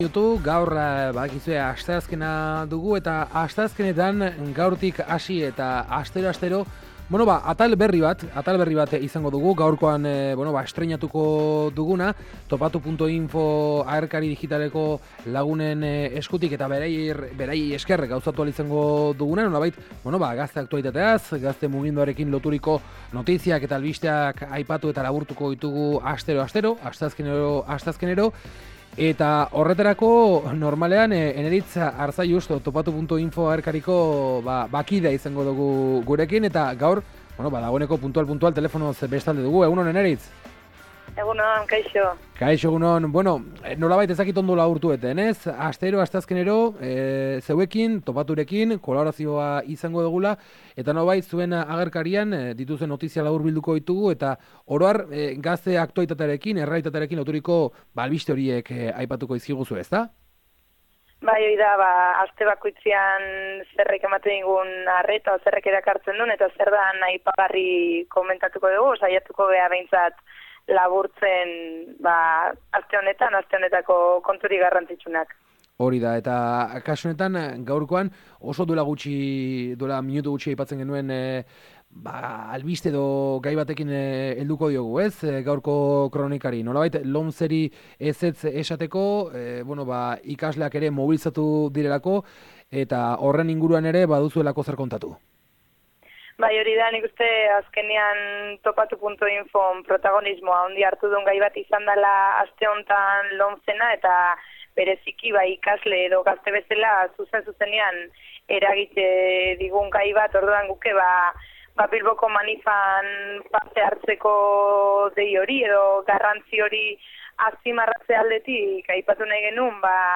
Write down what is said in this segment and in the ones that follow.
Gaur badakizue asteazkena dugu eta asteazkenetan gaurtik hasi eta astero atal berri bat izango dugu. Gaurkoan estreinatuko duguna topatu.info aherkari digitaleko lagunen eskutik eta beraiei esker gauzatu izango duguna. Nolabait, gazte aktualitateaz, gazte mugimenduarekin loturiko notiziak eta albisteak aipatu eta laburtuko ditugu astero, asteazkenero. Eta horretarako normalean Eneritz Arzaiuz topatu.info aherkariko bakidea izango dugu gurekin eta gaur, dagoeneko puntual telefonoz bestalde dugu. Egunon, Eneritz? Egunon, kaixo. Kaixo, egunon. Nolabait ezakit ondo laburtueten, ez? Asteazkenero, zeuekin, topaturekin, kolaborazioa izango dugula, eta nolabait zuen agerkarian dituzen notizia labur bilduko ditugu, eta oroar gazte aktualitatearekin, errealitatearekin loturiko albiste horiek aipatuko izkiguzu, ez da? Bai, hori da, aste bakoitzean zerrek ematen digun arreta, zerrek erakartzen duen, eta zer da aipagarri komentatuko dugu, saiatuko beha behintzat laburtzen aste honetako konturi garrantzitsunak. Hori da, eta kasu honetan gaurkoan oso duela minutu gutxi aipatzen genuen albiste edo gai batekin helduko diogu, ez? Gaurko kronikari. Nolabait, lomzeri ezetz esateko, ikasleak ere mobilizatu direlako, eta horren inguruan ere baduzuelako zer kontatu. Bai, hori da, nik uste azkenean topatu.info protagonismoa ondi hartu duen gai bat izan dela aste hontan lomzena, eta bereziki ikasle edo gazte bezala zuzenean eragite digun gai bat, orduan guke Bilboko manifan parte hartzeko dei hori edo garrantzi hori azpimarratze aldetik aipatu nahi genuen,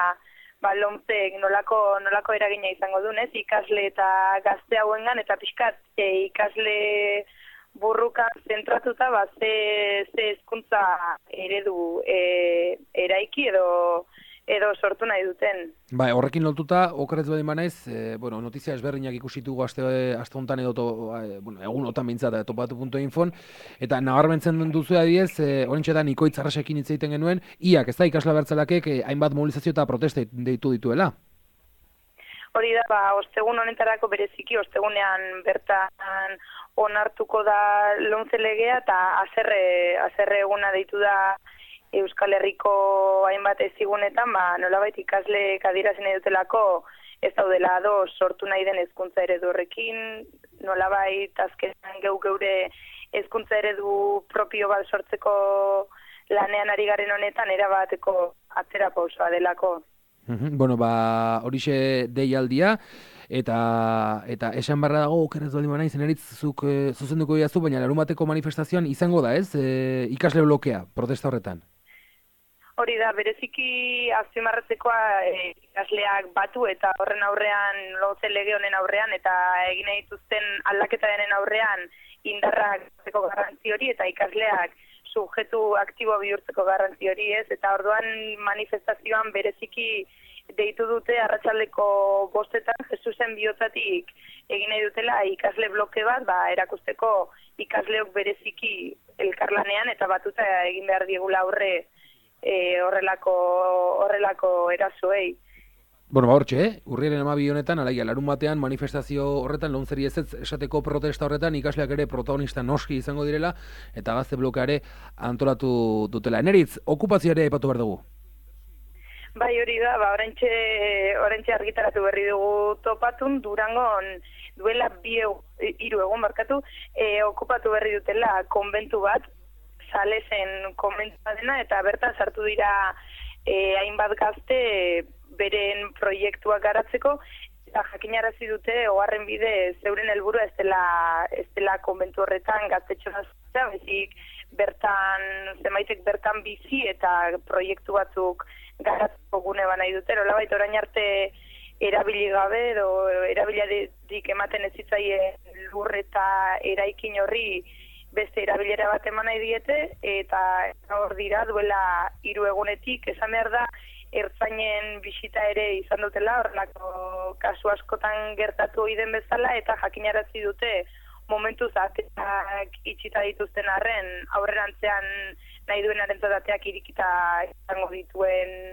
lomzek nolako eragina izango duen, ez? Ikasle eta gazte hauengan eta pixkat ikasle burruka zentratuta ze hezkuntza eredu eraiki edo sortu nahi duten. Bai, horrekin lotuta, okerrez berdin banaiz, notizia ezberdinak ikusitugu aste hontan edo egunotan bintzat topatu.infon, eta nabarmentzen duzu adiez, horrentxetan Ikoitz Arrasekin hitz egiten genuen, iak, ez da, ikasle abertzalakek hainbat mobilizazio eta protesta deitu dituela? Hori da, ostegun honetarako bereziki, ostegunean bertan onartuko da lomze legea eta azerre eguna deitu da Euskal Herriko hainbat ezigunetan, nolabait ikasleek adierazi dutelako ez daudela ados sortu nahi den hezkuntza eredu horrekin, nolabait azkenean geure hezkuntza eredu propio bat sortzeko lanean ari garen honetan erabateko atzerapausoa delako. Horixe deialdia, eta esan barra dago, okerrez baldin banaiz, Eneritzzuk zuzenduko diazu, baina larunbateko manifestazioan izango da, ez? Ikasle blokea, protesta horretan. Hori da, bereziki azpimarratzekoa ikasleak batu eta horren aurrean, lomze lege honen aurrean, eta egin dituzten aldaketa denen aurrean indarrak garrantzi hori eta ikasleak subjektu aktibo bihurtzeko garrantzi hori, ez? Eta orduan manifestazioan bereziki deitu dute arratsaldeko 5:00 Jesusen bihotzatik egin nahi dutela ikasle bloke bat, erakusteko ikasleok bereziki elkarlanean eta batuta egin behar diegula aurre horrelako erasoei. Hortxe, urriaren 12 honetan, larun batean manifestazio horretan, lomzeri ezetz esateko protesta horretan, ikasleak ere protagonista noski izango direla, eta gazte blokeare antolatu dutela. Eneritz, okupazioare aipatu behar dugu? Bai, hori da, orentxe argitaratu berri dugu topatun, Durangon duela 3 egun okupatu berri dutela konbentu bat, Salesen konbentua dena, eta bertan sartu dira hainbat gazte beren proiektuak garatzeko, eta jakinarazi dute oharren bidez zeuren helburua ez dela konbentu horretan gaztetxoa zera, bezik zenbaitek bertan bizi eta proiektu batzuk garatzeko gune nahi dute, nolabait orain arte erabili gabe edo erabiliarik ematen ez zitzaien lur eta eraikin horri beste erabilera bat eman nahi diete, eta hor dira duela 3 egunetik, esan behar da, ertzainen bisita ere izan dutela, horrelako kasu askotan gertatu ohi den bezala, eta jakinarazi dute momentuz ateak itxita dituzten arren, aurrerantzean nahi duenaren zadateak irikita izango dituen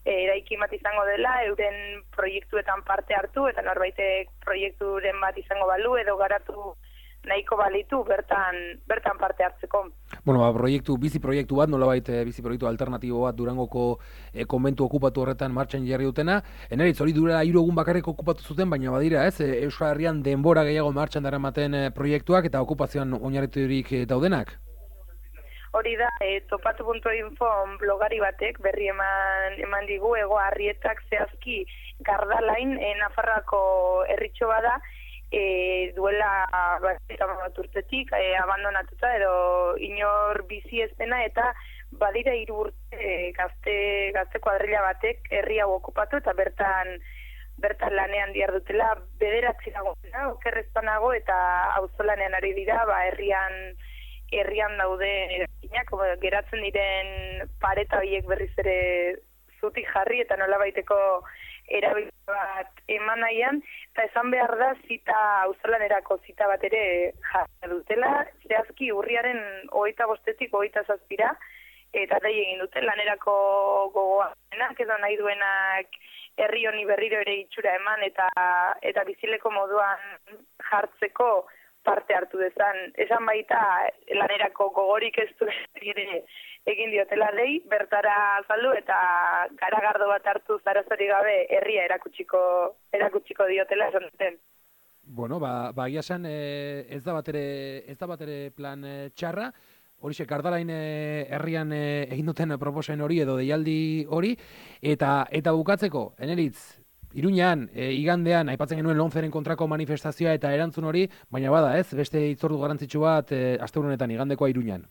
eraiki bat izango dela, euren proiektuetan parte hartu, eta norbaitek proiekturen bat izango balu, edo garatu nahiko balitu bertan parte hartzeko. Bueno, bizi proiektu bat, nolabait bizi proiektu alternatibo bat Durangoko konbentu okupatu horretan martxan jarri dutena. Eneritz, hori durela 3 egun bakarrik okupatu zuten, baina badira, ez? Euskal Herrian denbora gehiago martxan daramaten proiektuak eta okupazioan oinarriturik daudenak. Hori da, topatu.info blogari batek berri eman digu, Hego Arrietak zehazki Gardalain, Nafarroako herritxo bada, duela bat urtetik abandonatuta edo inor bizi ez dena, eta badira 3 urte gazte kuadrilla batek herri hau okupatu eta bertan lanean dihardutela 9 dagoena, okerrezpanago, eta auzolanean ari dira, herrian daude erakinak, geratzen diren pareta horiek berriz ere zutik jarri eta nolabaiteko erabilera bat eman nahian, eta esan behar da auzolanerako zita bat ere jarri dutela, zehazki urriaren 25-tik 27-ra, eta dei egin dute lanerako gogoarenak edo nahi duenak herri honi berriro ere itxura eman eta bizileko moduan jartzeko parte hartu dezan. Esan baita lanerako gogorik ez du ere egin diotela dei, bertara azaldu eta garagardo bat hartu zarazori gabe herria erakutsiko diotela esan duten. Bueno, egia esan ez da batere plan txarra. Horixe, Gardalain herrian egin duten proposen hori edo deialdi hori, eta bukatzeko, Eneritz, Iruñean, igandean, aipatzen genuen Lomceren kontrako manifestazioa eta erantzun hori, baina bada, ez? Beste hitzordu garrantzitsu bat asteburunetan igandekoa Iruñean.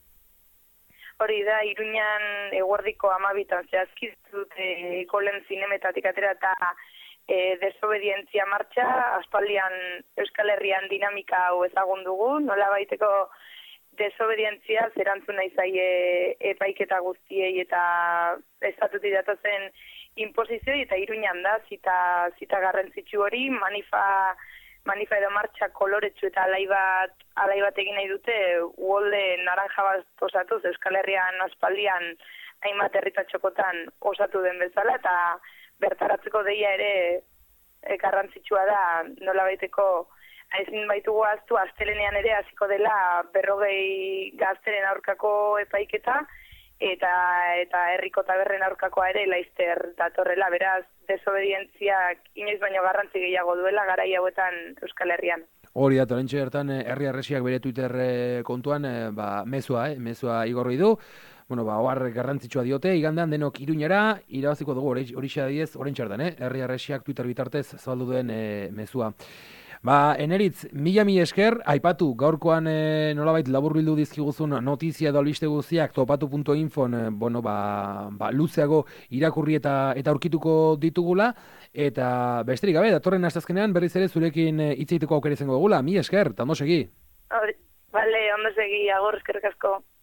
Hori da, Iruñean eguerdiko 12an zehazki dute Golen zinemetatik atera eta desobedientzia martxa, aspaldian Euskal Herrian dinamika hau ezagun dugu, nola baiteko desobedientzia zerantzun nahi zaie epaiketa guztiei eta estatutik datozen imposizioi, eta Iruñan da, zita garrantzitsu hori, manifa edo martxa koloretsu eta alai bat egin nahi dute, uholde naranja bat osatuz, Euskal Herrian aspaldian hainbat herritatxokotan osatu den bezala, eta bertaratzeko deia ere garrantzitsua da, nola baiteko ezin baitugu ahaztu, astelenean ere hasiko dela 40 gazteren aurkako epaiketa, eta herriko taberren aurkakoa ere laizter datorrela, beraz, desobedientziak inoiz baino garrantzi gehiago duela garai hauetan Euskal Herrian. Hori da, torrentxe bertan, herri arresiak bere Twitter kontuan, mezua igorri du. Bueno, ohar garrantzitsua diote, igandean denok Iruñera, irabaziko dugu, horixe adiez, oraintxe hartan, herri arresiak Twitter bitartez zabaldu duen mezua. Eneritz, mila esker, aipatu, gaurkoan nolabait laburbildu dizkiguzun notizia edo albiste guztiak topatu.infon, luzeago irakurri eta aurkituko ditugula, eta besterik gabe, datorren asteazkenean berriz ere zurekin hitz egiteko aukera izango dugula, mila esker, eta ondo segi. Vale, ondo segi, agur, eskerrik asko.